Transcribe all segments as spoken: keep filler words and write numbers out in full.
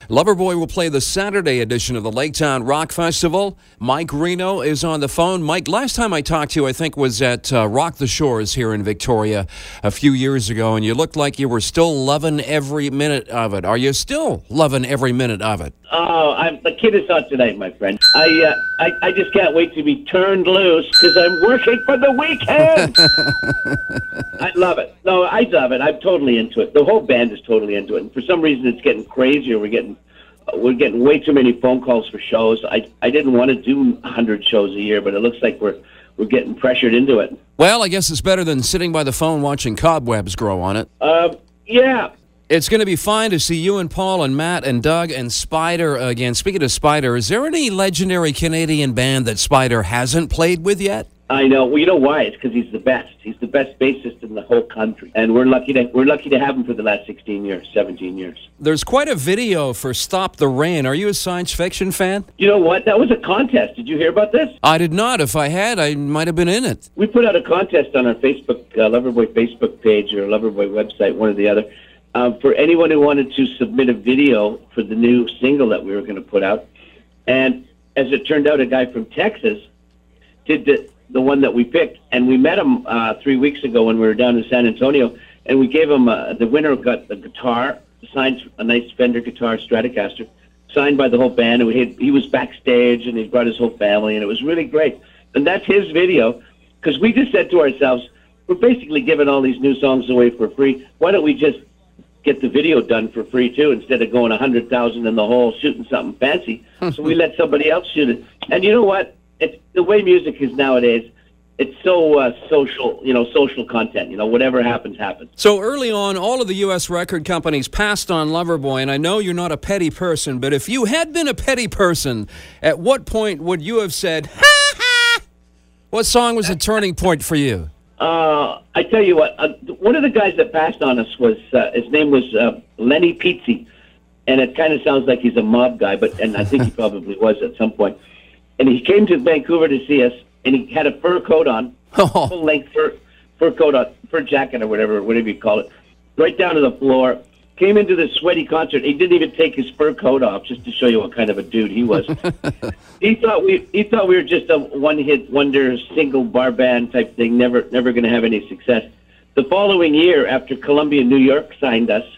Loverboy will play the Saturday edition of the Laketown Rock Festival. Mike Reno is on the phone. Mike, last time I talked to you, I think, was at uh, Rock the Shores here in Victoria a few years ago, and you looked like you were still loving every minute of it. Are you still loving every minute of it? Oh, I'm, the kid is out tonight, my friend. I, uh, I I just can't wait to be turned loose because I'm working for the weekend. I love it. No, I love it. I'm totally into it. The whole band is totally into it. And for some reason, it's getting crazier. We're getting we're getting way too many phone calls for shows. I I didn't want to do one hundred shows a year, but it looks like we're we're getting pressured into it. Well, I guess it's better than sitting by the phone watching cobwebs grow on it. Um, yeah. It's going to be fine to see you and Paul and Matt and Doug and Spider again. Speaking of Spider, is there any legendary Canadian band that Spider hasn't played with yet? I know. Well, you know why? It's because he's the best. He's the best bassist in the whole country, and we're lucky to we're lucky to have him for the last sixteen years, seventeen years. There's quite a video for "Stop the Rain." Are you a science fiction fan? You know what? That was a contest. Did you hear about this? I did not. If I had, I might have been in it. We put out a contest on our Facebook uh, Loverboy Facebook page or Loverboy website, one or the other. Uh, for anyone who wanted to submit a video for the new single that we were going to put out. And as it turned out, a guy from Texas did the, the one that we picked. And we met him uh, three weeks ago when we were down in San Antonio. And we gave him, uh, the winner got the guitar, signed a nice Fender guitar, Stratocaster, signed by the whole band. And we had, he was backstage and he brought his whole family. And it was really great. And that's his video, because we just said to ourselves, we're basically giving all these new songs away for free. Why don't we just get the video done for free too, instead of going a hundred thousand in the hole shooting something fancy? So we let somebody else shoot it. And you know what? It's the way music is nowadays. It's so uh, social, you know, social content. You know, whatever happens, happens. So early on, all of the U S record companies passed on Loverboy, and I know you're not a petty person, but if you had been a petty person, at what point would you have said, ha ha? What song was a turning point for you? Uh, I tell you what, uh, one of the guys that passed on us was, uh, his name was uh, Lenny Pizzi, and it kind of sounds like he's a mob guy, but and I think he probably was at some point. And he came to Vancouver to see us, and he had a fur coat on, Oh. full-length fur, fur coat on, fur jacket or whatever, whatever you call it, right down to the floor. Came into this sweaty concert. He didn't even take his fur coat off, just to show you what kind of a dude he was. he thought we he thought we were just a one-hit wonder, single bar band type thing, never never going to have any success. The following year, after Columbia, New York signed us,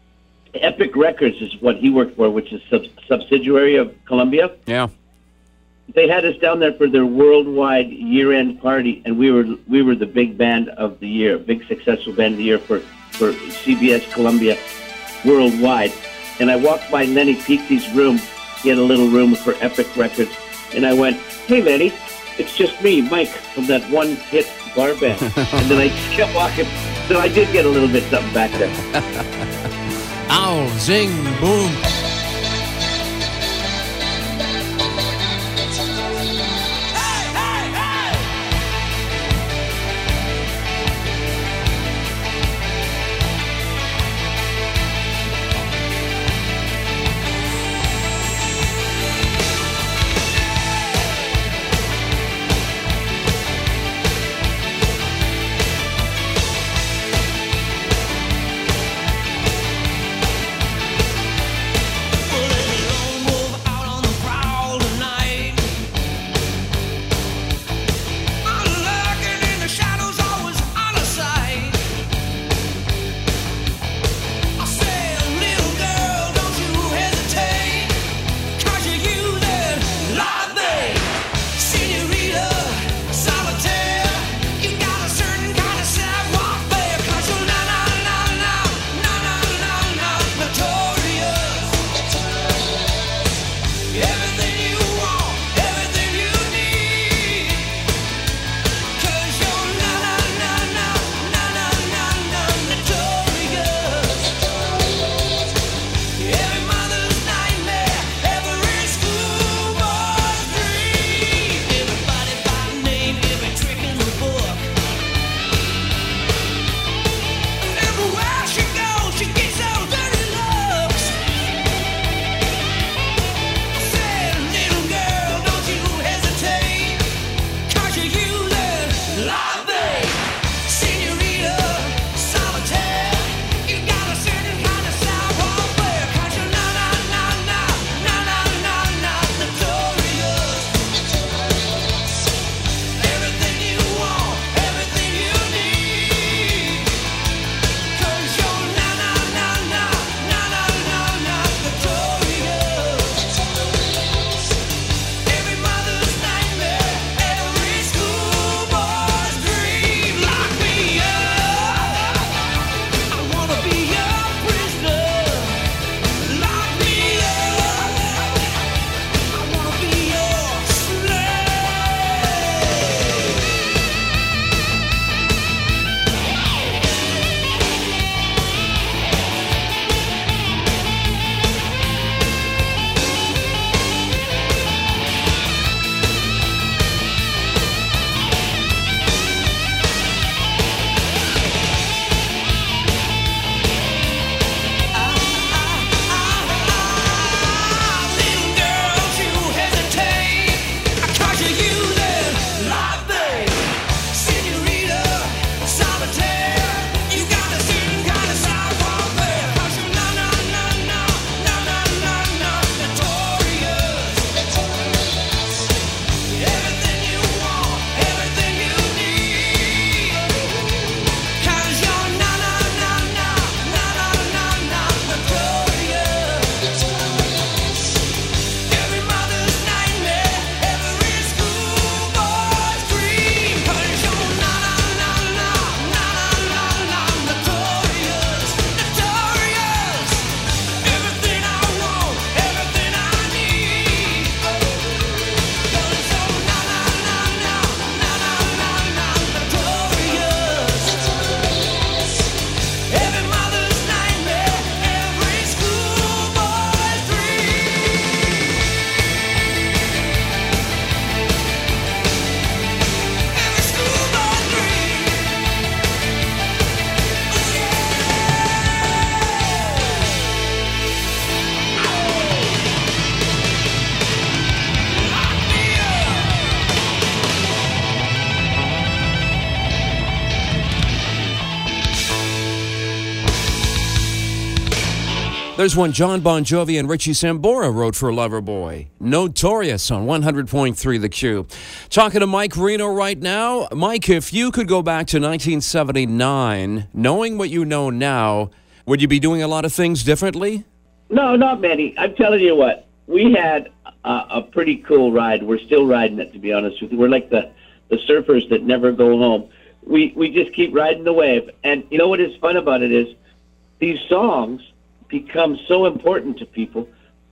Epic Records is what he worked for, which is sub- subsidiary of Columbia. Yeah. They had us down there for their worldwide year-end party, and we were we were the big band of the year, big successful band of the year for for C B S Columbia worldwide. And I walked by Lenny Pizzi's room. He had a little room for Epic Records. And I went, hey, Lenny, it's just me, Mike, from that one-hit bar band. And then I kept walking. So I did get a little bit something back there. Ow, zing, boom. There's one John Bon Jovi and Richie Sambora wrote for Loverboy. Notorious on one hundred point three The Q. Talking to Mike Reno right now. Mike, if you could go back to nineteen seventy-nine, knowing what you know now, would you be doing a lot of things differently? No, not many. I'm telling you what, we had a, a pretty cool ride. We're still riding it, to be honest with you. We're like the, the surfers that never go home. We, we just keep riding the wave. And you know what is fun about it is these songs become so important to people,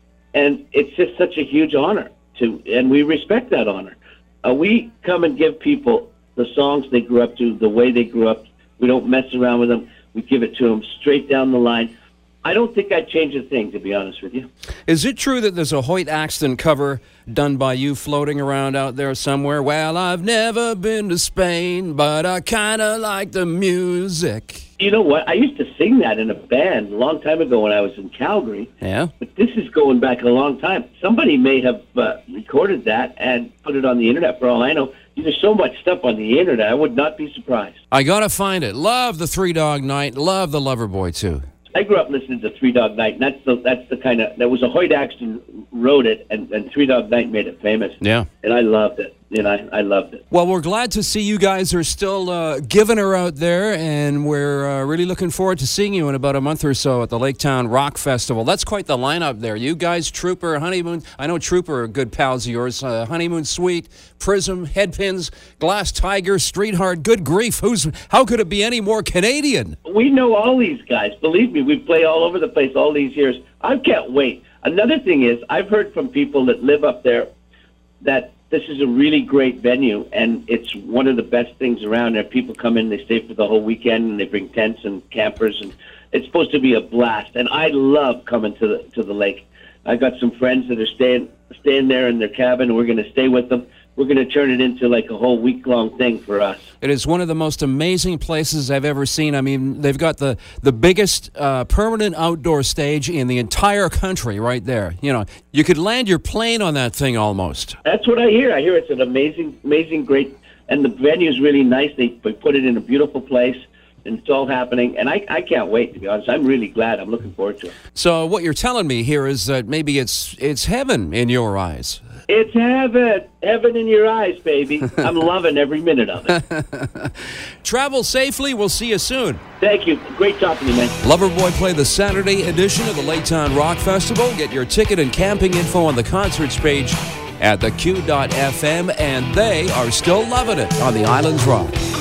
and it's just such a huge honor to, and we respect that honor. Uh, we come and give people the songs they grew up to, the way they grew up. We don't mess around with them. We give it to them straight down the line. I don't think I'd change a thing, to be honest with you. Is it true that there's a Hoyt Axton cover done by you floating around out there somewhere? Well, I've never been to Spain, but I kind of like the music. You know what? I used to sing that in a band a long time ago when I was in Calgary. Yeah? But this is going back a long time. Somebody may have uh, recorded that and put it on the internet, for all I know. There's so much stuff on the internet, I would not be surprised. I gotta find it. Love the Three Dog Night. Love the Loverboy, too. I grew up listening to Three Dog Night, and that's the that's the kind of, there was a Hoyt Axton wrote it, and, and Three Dog Night made it famous. Yeah. And I loved it. And I, I loved it. Well, we're glad to see you guys are still uh, giving her out there, and we're uh, really looking forward to seeing you in about a month or so at the Lake Town Rock Festival. That's quite the lineup there. You guys, Trooper, Honeymoon, I know Trooper are good pals of yours, uh, Honeymoon Suite, Prism, Headpins, Glass Tiger, Street Heart, good grief. Who's? How could it be any more Canadian? We know all these guys. Believe me, we play all over the place all these years. I can't wait. Another thing is, I've heard from people that live up there that this is a really great venue, and it's one of the best things around there. People come in, they stay for the whole weekend, and they bring tents and campers, and it's supposed to be a blast. And I love coming to the to the lake. I got some friends that are staying staying there in their cabin, and we're going to stay with them. We're going to turn it into like a whole week-long thing for us. It is one of the most amazing places I've ever seen. I mean, they've got the, the biggest uh, permanent outdoor stage in the entire country right there. You know, you could land your plane on that thing almost. That's what I hear. I hear it's an amazing, amazing, great, and the venue's really nice. They, they put it in a beautiful place, and it's all happening. And I, I can't wait, to be honest. I'm really glad. I'm looking forward to it. So what you're telling me here is that maybe it's it's heaven in your eyes. It's heaven. Heaven in your eyes, baby. I'm loving every minute of it. Travel safely. We'll see you soon. Thank you. Great talking to you, man. Loverboy play the Saturday edition of the Lake Town Rock Festival. Get your ticket and camping info on the concerts page at the q dot f m, and they are still loving it on the Islands Rock.